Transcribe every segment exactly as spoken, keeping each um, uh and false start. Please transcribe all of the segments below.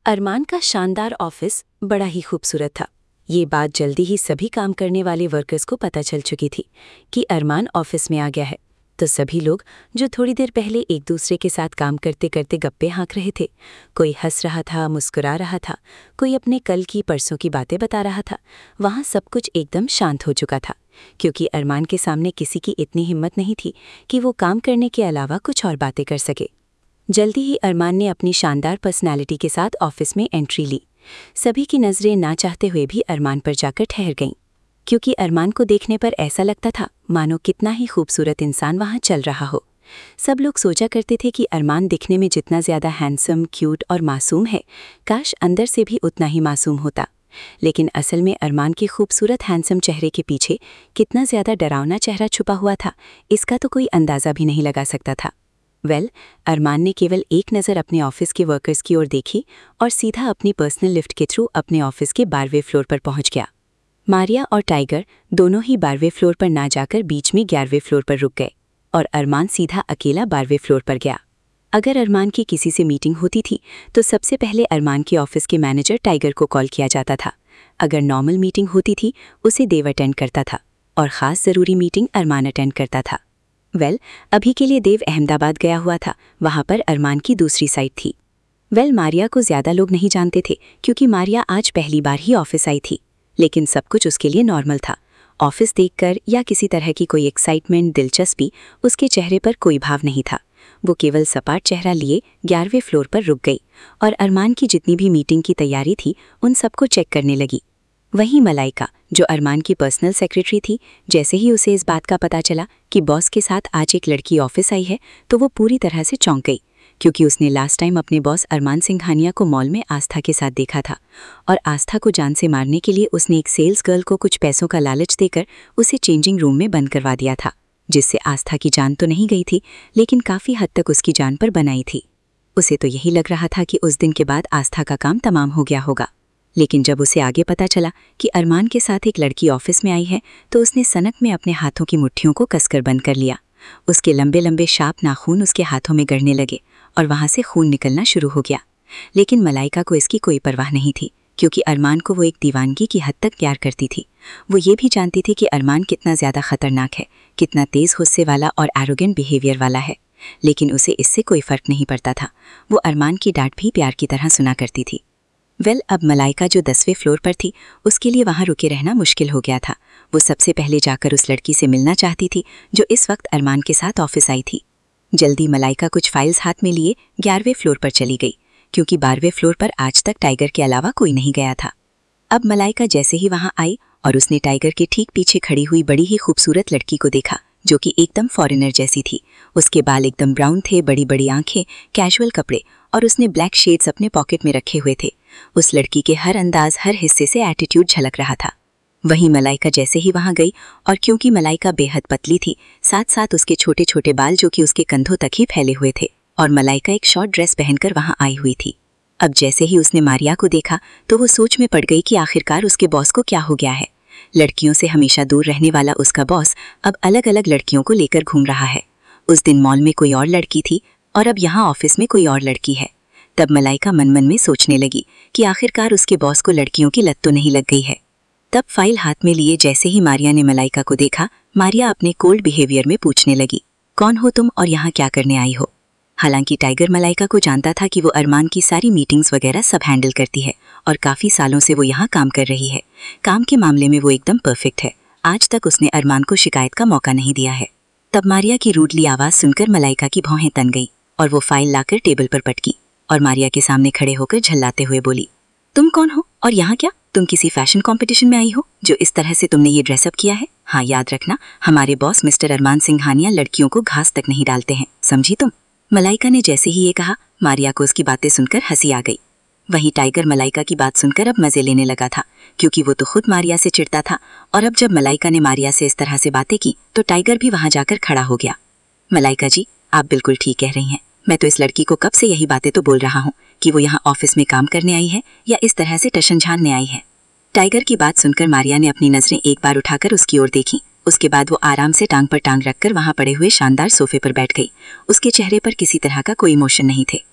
अरमान का शानदार ऑफिस बड़ा ही खूबसूरत था। ये बात जल्दी ही सभी काम करने वाले वर्कर्स को पता चल चुकी थी कि अरमान ऑफिस में आ गया है। तो सभी लोग जो थोड़ी देर पहले एक दूसरे के साथ काम करते करते गप्पे हाँक रहे थे, कोई हंस रहा था, मुस्कुरा रहा था, कोई अपने कल की परसों की बातें बता रहा था। वहाँ सब कुछ एकदम शांत हो चुका था, क्योंकि अरमान के सामने किसी की इतनी हिम्मत नहीं थी कि वो काम करने के अलावा कुछ और बातें कर सके। जल्दी ही अरमान ने अपनी शानदार पर्सनालिटी के साथ ऑफिस में एंट्री ली। सभी की नज़रें ना चाहते हुए भी अरमान पर जाकर ठहर गईं, क्योंकि अरमान को देखने पर ऐसा लगता था मानो कितना ही खूबसूरत इंसान वहाँ चल रहा हो। सब लोग सोचा करते थे कि अरमान दिखने में जितना ज़्यादा हैंडसम, क्यूट और मासूम है, काश अंदर से भी उतना ही मासूम होता। लेकिन असल में अरमान के खूबसूरत हैंडसम चेहरे के पीछे कितना ज़्यादा डरावना चेहरा छुपा हुआ था, इसका तो कोई अंदाज़ा भी नहीं लगा सकता था। वेल well, अरमान ने केवल एक नज़र अपने ऑफिस के वर्कर्स की ओर देखी और सीधा अपनी पर्सनल लिफ्ट के थ्रू अपने ऑफिस के बारहवें फ्लोर पर पहुंच गया। मारिया और टाइगर दोनों ही बारहवें फ्लोर पर ना जाकर बीच में ग्यारहवें फ्लोर पर रुक गए और अरमान सीधा अकेला बारहवें फ्लोर पर गया। अगर अरमान की किसी से मीटिंग होती थी तो सबसे पहले अरमान के ऑफिस के मैनेजर टाइगर को कॉल किया जाता था। अगर नॉर्मल मीटिंग होती थी उसे देव अटेंड करता था और ख़ास ज़रूरी मीटिंग अरमान अटेंड करता था। वेल well, अभी के लिए देव अहमदाबाद गया हुआ था, वहाँ पर अरमान की दूसरी साइड थी। वेल well, मारिया को ज़्यादा लोग नहीं जानते थे, क्योंकि मारिया आज पहली बार ही ऑफिस आई थी, लेकिन सब कुछ उसके लिए नॉर्मल था। ऑफिस देखकर या किसी तरह की कोई एक्साइटमेंट, दिलचस्पी उसके चेहरे पर कोई भाव नहीं था। वो केवल सपाट चेहरा लिए ग्यारहवें फ्लोर पर रुक गई और अरमान की जितनी भी मीटिंग की तैयारी थी उन सबको चेक करने लगी। वहीं मलाइका, जो अरमान की पर्सनल सेक्रेटरी थी, जैसे ही उसे इस बात का पता चला कि बॉस के साथ आज एक लड़की ऑफिस आई है तो वो पूरी तरह से चौंक गई, क्योंकि उसने लास्ट टाइम अपने बॉस अरमान सिंघानिया को मॉल में आस्था के साथ देखा था और आस्था को जान से मारने के लिए उसने एक सेल्स गर्ल को कुछ पैसों का लालच देकर उसे चेंजिंग रूम में बंद करवा दिया था, जिससे आस्था की जान तो नहीं गई थी, लेकिन काफ़ी हद तक उसकी जान पर बनाई थी। उसे तो यही लग रहा था कि उस दिन के बाद आस्था का काम तमाम हो गया होगा, लेकिन जब उसे आगे पता चला कि अरमान के साथ एक लड़की ऑफिस में आई है तो उसने सनक में अपने हाथों की मुट्ठियों को कसकर बंद कर लिया। उसके लंबे लंबे शार्प नाखून उसके हाथों में गड़ने लगे और वहाँ से खून निकलना शुरू हो गया। लेकिन मलाइका को इसकी कोई परवाह नहीं थी, क्योंकि अरमान को वो एक दीवानगी की हद तक प्यार करती थी। वो ये भी जानती थी कि अरमान कितना ज़्यादा खतरनाक है, कितना तेज़ गुस्से वाला और एरोगेंट बिहेवियर वाला है, लेकिन उसे इससे कोई फ़र्क नहीं पड़ता था। वो अरमान की डांट भी प्यार की तरह सुना करती थी। वेल well, अब मलाइका जो दसवें फ्लोर पर थी उसके लिए वहाँ रुके रहना मुश्किल हो गया था। वो सबसे पहले जाकर उस लड़की से मिलना चाहती थी जो इस वक्त अरमान के साथ ऑफिस आई थी। जल्दी मलाइका कुछ फाइल्स हाथ में लिए ग्यारहवें फ्लोर पर चली गई, क्योंकि बारहवें फ्लोर पर आज तक टाइगर के अलावा कोई नहीं गया था। अब मलाइका जैसे ही वहाँ आई और उसने टाइगर के ठीक पीछे खड़ी हुई बड़ी ही खूबसूरत लड़की को देखा, जो कि एकदम फॉरेनर जैसी थी। उसके बाल एकदम ब्राउन थे, बड़ी बड़ी आंखें, कैजुअल कपड़े और उसने ब्लैक शेड्स अपने पॉकेट में रखे हुए थे। उस लड़की के हर अंदाज, हर हिस्से से एटीट्यूड झलक रहा था। वहीं मलाइका जैसे ही वहां गई, और क्योंकि मलाइका बेहद पतली थी, साथ साथ उसके छोटे छोटे बाल जो कि उसके कंधों तक ही फैले हुए थे, और मलाइका एक शॉर्ट ड्रेस पहनकर वहां आई हुई थी। अब जैसे ही उसने मारिया को देखा तो वो सोच में पड़ गई कि आखिरकार उसके बॉस को क्या हो गया है। लड़कियों से हमेशा दूर रहने वाला उसका बॉस अब अलग अलग लड़कियों को लेकर घूम रहा है। उस दिन मॉल में कोई और लड़की थी और अब यहाँ ऑफिस में कोई और लड़की है। तब मलाइका मन मन में सोचने लगी कि आखिरकार उसके बॉस को लड़कियों की लत तो नहीं लग गई है। तब फाइल हाथ में लिए जैसे ही मारिया ने मलाइका को देखा, मारिया अपने कोल्ड बिहेवियर में पूछने लगी, कौन हो तुम और यहाँ क्या करने आई हो? हालांकि टाइगर मलाइका को जानता था कि वो अरमान की सारी मीटिंग्स वगैरह सब हैंडल करती है और काफ़ी सालों से वो यहाँ काम कर रही है। काम के मामले में वो एकदम परफेक्ट है। आज तक उसने अरमान को शिकायत का मौका नहीं दिया है। तब मारिया की रूडली आवाज़ सुनकर मलाइका की भौहें तन गई और वो फाइल लाकर टेबल पर पटकी और मारिया के सामने खड़े होकर झल्लाते हुए बोली, तुम कौन हो और यहाँ क्या? तुम किसी फैशन कंपटीशन में आई हो जो इस तरह से तुमने ये ड्रेसअप किया है? हाँ, याद रखना, हमारे बॉस मिस्टर अरमान सिंघानिया लड़कियों को घास तक नहीं डालते हैं, समझी तुम? मलाइका ने जैसे ही ये कहा, मारिया को उसकी बातें सुनकर हंसी आ गई। वहीं टाइगर मलाइका की बात सुनकर अब मजे लेने लगा था, क्योंकि वो तो खुद मारिया से चिढ़ता था, और अब जब मलाइका ने मारिया से इस तरह से बातें की तो टाइगर भी वहां जाकर खड़ा हो गया। मलाइका जी, आप बिल्कुल ठीक कह रही हैं। मैं तो इस लड़की को कब से यही बातें तो बोल रहा हूँ कि वो यहाँ ऑफिस में काम करने आई है या इस तरह से टशन झानने आई है। टाइगर की बात सुनकर मारिया ने अपनी नजरें एक बार उठाकर उसकी ओर देखी। उसके बाद वो आराम से टांग पर टांग रखकर वहां पड़े हुए शानदार सोफे पर बैठ गई। उसके चेहरे पर किसी तरह का कोई इमोशन नहीं थे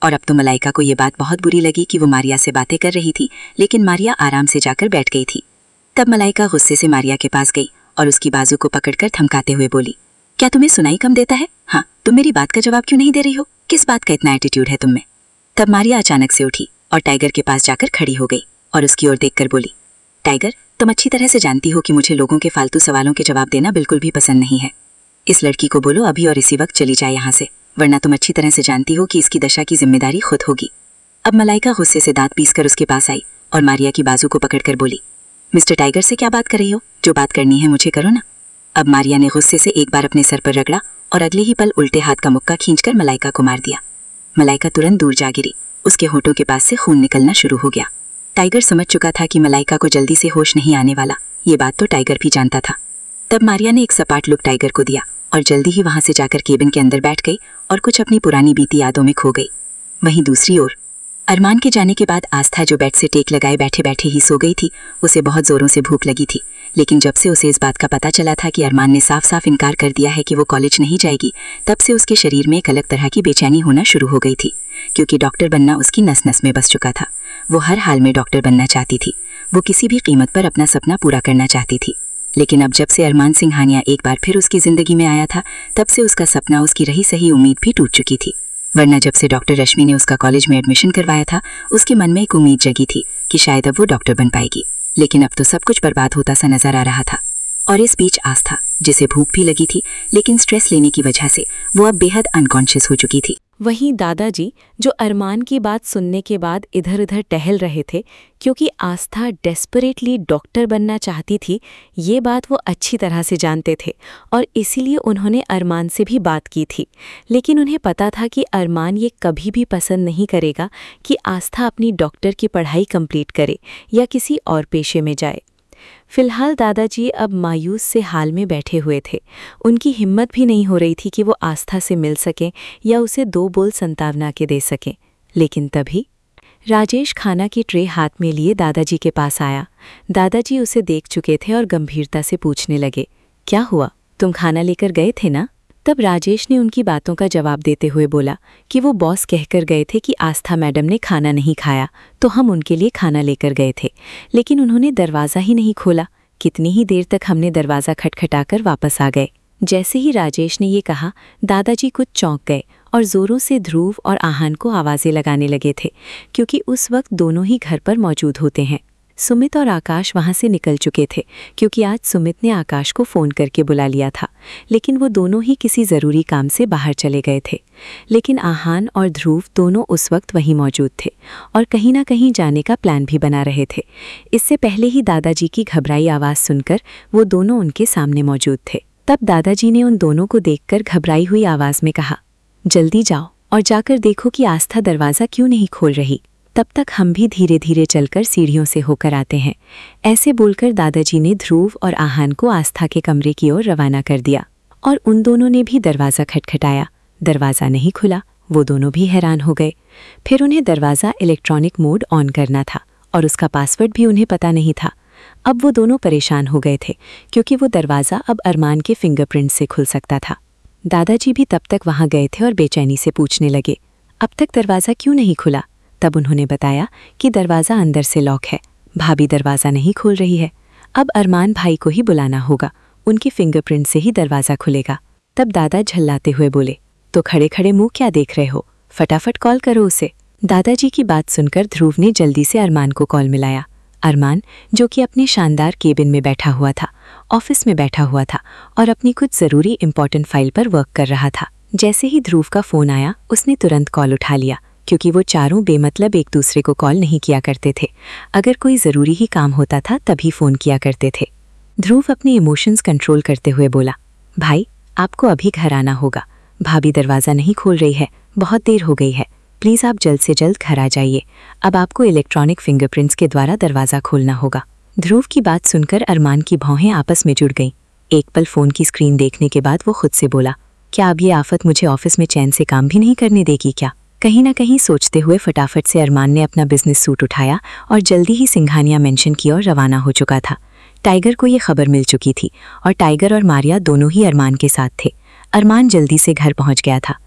और अब तो मलाइका को ये बात बहुत बुरी लगी कि वो मारिया से बातें कर रही थी, लेकिन मारिया आराम से जाकर बैठ गई थी। तब मलाइका गुस्से से मारिया के पास गई और उसकी बाजू को पकड़कर धमकाते हुए बोली, क्या तुम्हें सुनाई कम देता है? हाँ, तुम मेरी बात का जवाब क्यों नहीं दे रही हो? किस बात का इतना एटीट्यूड है तुम में? तब मारिया अचानक से उठी और टाइगर के पास जाकर खड़ी हो गई और उसकी ओर देखकर बोली, टाइगर, तुम अच्छी तरह से जानती हो कि मुझे लोगों के फालतू सवालों के जवाब देना बिल्कुल भी पसंद नहीं है। इस लड़की को बोलो अभी और इसी वक्त चली जाए यहाँ से, वरना तुम अच्छी तरह से जानती हो कि इसकी दशा की जिम्मेदारी खुद होगी। अब मलाइका गुस्से से दांत पीसकर उसके पास आई और मारिया की बाजू को पकड़कर बोली, मिस्टर टाइगर से क्या बात कर रही हो? जो बात करनी है मुझे करो ना। अब मारिया ने गुस्से से एक बार अपने सर पर रगड़ा और अगले ही पल उल्टे हाथ का मुक्का खींचकर मलाइका को मार दिया। मलाइका तुरंत दूर जा गिरी, उसके होठों के पास से खून निकलना शुरू हो गया। टाइगर समझ चुका था कि मलाइका को जल्दी से होश नहीं आने वाला, ये बात तो टाइगर भी जानता था। तब मारिया ने एक सपाट लुक टाइगर को दिया और जल्दी ही वहां से जाकर केबिन के अंदर बैठ गई और कुछ अपनी पुरानी बीती यादों में खो गई। वहीं दूसरी ओर अरमान के जाने के बाद आस्था, जो बेड से टेक लगाए बैठे बैठे ही सो गई थी, उसे बहुत जोरों से भूख लगी थी। लेकिन जब से उसे इस बात का पता चला था कि अरमान ने साफ साफ इनकार कर दिया है कि वो कॉलेज नहीं जाएगी, तब से उसके शरीर में एक अलग तरह की बेचैनी होना शुरू हो गई थी, क्योंकि डॉक्टर बनना उसकी नस नस में बस चुका था। वो हर हाल में डॉक्टर बनना चाहती थी, वो किसी भी कीमत पर अपना सपना पूरा करना चाहती थी। लेकिन अब जब से अरमान सिंघानिया एक बार फिर उसकी जिंदगी में आया था, तब से उसका सपना, उसकी रही सही उम्मीद भी टूट चुकी थी। वरना जब से डॉक्टर रश्मि ने उसका कॉलेज में एडमिशन करवाया था, उसके मन में एक उम्मीद जगी थी कि शायद अब वो डॉक्टर बन पाएगी। लेकिन अब तो सब कुछ बर्बाद होता सा नजर आ रहा था। और इस बीच आस्था, जिसे भूख भी लगी थी, लेकिन स्ट्रेस लेने की वजह से वो अब बेहद अनकॉन्शियस हो चुकी थी। वहीं दादाजी, जो अरमान की बात सुनने के बाद इधर उधर टहल रहे थे, क्योंकि आस्था डेस्परेटली डॉक्टर बनना चाहती थी, ये बात वो अच्छी तरह से जानते थे और इसीलिए उन्होंने अरमान से भी बात की थी। लेकिन उन्हें पता था कि अरमान ये कभी भी पसंद नहीं करेगा कि आस्था अपनी डॉक्टर की पढ़ाई कंप्लीट करे या किसी और पेशे में जाए। फिलहाल दादाजी अब मायूस से हाल में बैठे हुए थे। उनकी हिम्मत भी नहीं हो रही थी कि वो आस्था से मिल सकें या उसे दो बोल संतावना के दे सकें। लेकिन तभी राजेश खाना की ट्रे हाथ में लिए दादाजी के पास आया। दादाजी उसे देख चुके थे और गंभीरता से पूछने लगे, क्या हुआ, तुम खाना लेकर गए थे ना? तब राजेश ने उनकी बातों का जवाब देते हुए बोला कि वो बॉस कहकर गए थे कि आस्था मैडम ने खाना नहीं खाया, तो हम उनके लिए खाना लेकर गए थे, लेकिन उन्होंने दरवाज़ा ही नहीं खोला। कितनी ही देर तक हमने दरवाज़ा खटखटाकर वापस आ गए। जैसे ही राजेश ने ये कहा, दादाजी कुछ चौंक गए और ज़ोरों से ध्रुव और आहान को आवाज़ें लगाने लगे थे, क्योंकि उस वक्त दोनों ही घर पर मौजूद होते हैं। सुमित और आकाश वहाँ से निकल चुके थे, क्योंकि आज सुमित ने आकाश को फ़ोन करके बुला लिया था, लेकिन वो दोनों ही किसी ज़रूरी काम से बाहर चले गए थे। लेकिन आहान और ध्रुव दोनों उस वक्त वहीं मौजूद थे और कहीं ना कहीं जाने का प्लान भी बना रहे थे। इससे पहले ही दादाजी की घबराई आवाज़ सुनकर वो दोनों उनके सामने मौजूद थे। तब दादाजी ने उन दोनों को देखकर घबराई हुई आवाज़ में कहा, जल्दी जाओ और जाकर देखो कि आस्था दरवाज़ा क्यों नहीं खोल रही। तब तक हम भी धीरे धीरे चलकर सीढ़ियों से होकर आते हैं। ऐसे बोलकर दादाजी ने ध्रुव और आहान को आस्था के कमरे की ओर रवाना कर दिया और उन दोनों ने भी दरवाज़ा खटखटाया। दरवाज़ा नहीं खुला। वो दोनों भी हैरान हो गए। फिर उन्हें दरवाज़ा इलेक्ट्रॉनिक मोड ऑन करना था और उसका पासवर्ड भी उन्हें पता नहीं था। अब वो दोनों परेशान हो गए थे, क्योंकि वो दरवाज़ा अब अरमान के फिंगरप्रिंट से खुल सकता था। दादाजी भी तब तक वहाँ गए थे और बेचैनी से पूछने लगे, अब तक दरवाज़ा क्यों नहीं खुला? तब उन्होंने बताया कि दरवाज़ा अंदर से लॉक है, भाभी दरवाज़ा नहीं खोल रही है। अब अरमान भाई को ही बुलाना होगा, उनके फिंगरप्रिंट से ही दरवाज़ा खुलेगा। तब दादा झल्लाते हुए बोले, तो खड़े खड़े मुंह क्या देख रहे हो, फटाफट कॉल करो उसे। दादाजी की बात सुनकर ध्रुव ने जल्दी से अरमान को कॉल मिलाया। अरमान, जो कि अपने शानदार केबिन में बैठा हुआ था, ऑफिस में बैठा हुआ था और अपनी कुछ ज़रूरी इंपॉर्टेंट फाइल पर वर्क कर रहा था। जैसे ही ध्रुव का फ़ोन आया, उसने तुरंत कॉल उठा लिया, क्योंकि वो चारों बेमतलब एक दूसरे को कॉल नहीं किया करते थे। अगर कोई ज़रूरी ही काम होता था तभी फ़ोन किया करते थे। ध्रुव अपने इमोशंस कंट्रोल करते हुए बोला, भाई आपको अभी घर आना होगा, भाभी दरवाज़ा नहीं खोल रही है, बहुत देर हो गई है, प्लीज़ आप जल्द से जल्द घर आ जाइए। अब आपको इलेक्ट्रॉनिक फिंगरप्रिंट्स के द्वारा दरवाज़ा खोलना होगा। ध्रुव की बात सुनकर अरमान की भौहें आपस में जुड़ गईं। एक पल फ़ोन की स्क्रीन देखने के बाद वो खुद से बोला, क्या अब ये आफत मुझे ऑफिस में चैन से काम भी नहीं करने देगी क्या? कहीं ना कहीं सोचते हुए फटाफट से अरमान ने अपना बिजनेस सूट उठाया और जल्दी ही सिंघानिया मेंशन की ओर रवाना हो चुका था। टाइगर को ये खबर मिल चुकी थी और टाइगर और मारिया दोनों ही अरमान के साथ थे। अरमान जल्दी से घर पहुंच गया था।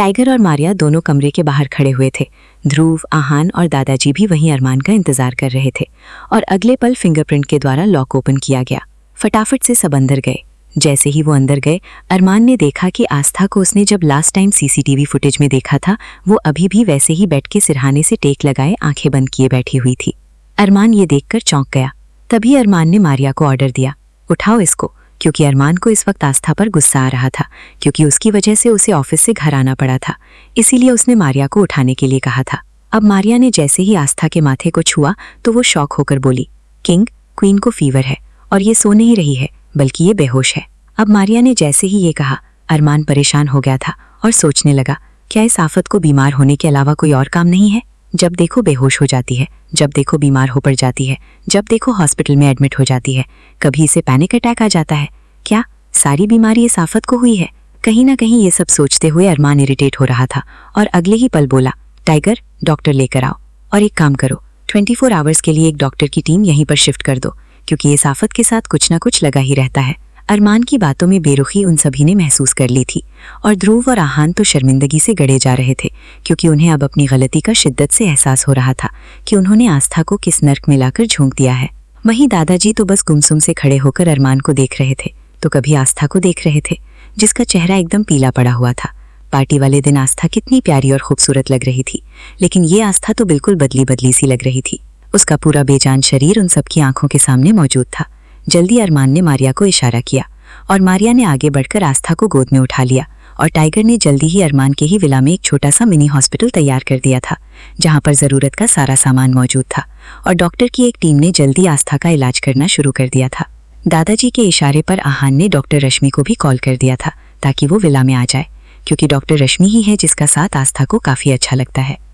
टाइगर और मारिया दोनों कमरे के बाहर खड़े हुए थे। ध्रुव, आहान और दादाजी भी वहीं अरमान का इंतजार कर रहे थे और अगले पल फिंगरप्रिंट के द्वारा लॉक ओपन किया गया। फटाफट से सब अंदर गए। जैसे ही वो अंदर गए, अरमान ने देखा कि आस्था को उसने जब लास्ट टाइम सीसीटीवी फुटेज में देखा था, वो अभी भी वैसे ही बेड के सिरहाने से टेक लगाए आंखें बंद किए बैठी हुई थी। अरमान ये देखकर चौंक गया। तभी अरमान ने मारिया को ऑर्डर दिया, उठाओ इसको, क्योंकि अरमान को इस वक्त आस्था पर गुस्सा आ रहा था, क्योंकि उसकी वजह से उसे ऑफिस से घर आना पड़ा था। इसीलिए उसने मारिया को उठाने के लिए कहा था। अब मारिया ने जैसे ही आस्था के माथे को छुआ तो वो शॉक होकर बोली, किंग, क्वीन को फीवर है और ये सो नहीं रही है, बल्कि ये बेहोश है। अब मारिया ने जैसे ही ये कहा, अरमान परेशान हो गया था और सोचने लगा, क्या इस आफत को बीमार होने के अलावा कोई और काम नहीं है? जब देखो बेहोश हो जाती है, जब देखो बीमार हो पड़ जाती है, जब देखो हॉस्पिटल में एडमिट हो जाती है, कभी इसे पैनिक अटैक आ जाता है। क्या सारी बीमारी इस आफत को हुई है? कहीं ना कहीं ये सब सोचते हुए अरमान इरिटेट हो रहा था और अगले ही पल बोला, टाइगर, डॉक्टर लेकर आओ और एक काम करो, चौबीस आवर्स के लिए एक डॉक्टर की टीम यहीं पर शिफ्ट कर दो, क्योंकि इस आफत के साथ कुछ ना कुछ लगा ही रहता है। अरमान की बातों में बेरुखी उन सभी ने महसूस कर ली थी और ध्रुव और आहान तो शर्मिंदगी से गड़े जा रहे थे, क्योंकि उन्हें अब अपनी गलती का शिद्दत से एहसास हो रहा था कि उन्होंने आस्था को किस नर्क में लाकर झोंक दिया है। वहीं दादाजी तो बस गुमसुम से खड़े होकर अरमान को देख रहे थे, तो कभी आस्था को देख रहे थे, जिसका चेहरा एकदम पीला पड़ा हुआ था। पार्टी वाले दिन आस्था कितनी प्यारी और खूबसूरत लग रही थी, लेकिन ये आस्था तो बिल्कुल बदली बदली सी लग रही थी। उसका पूरा बेजान शरीर उन सबकी आंखों के सामने मौजूद था। जल्दी अरमान ने मारिया को इशारा किया और मारिया ने आगे बढ़कर आस्था को गोद में उठा लिया और टाइगर ने जल्दी ही अरमान के ही विला में एक छोटा सा मिनी हॉस्पिटल तैयार कर दिया था, जहां पर ज़रूरत का सारा सामान मौजूद था और डॉक्टर की एक टीम ने जल्दी आस्था का इलाज करना शुरू कर दिया था। दादाजी के इशारे पर आहान ने डॉक्टर रश्मि को भी कॉल कर दिया था ताकि वो विला में आ जाए, क्योंकि डॉक्टर रश्मि ही है जिसका साथ आस्था को काफ़ी अच्छा लगता है।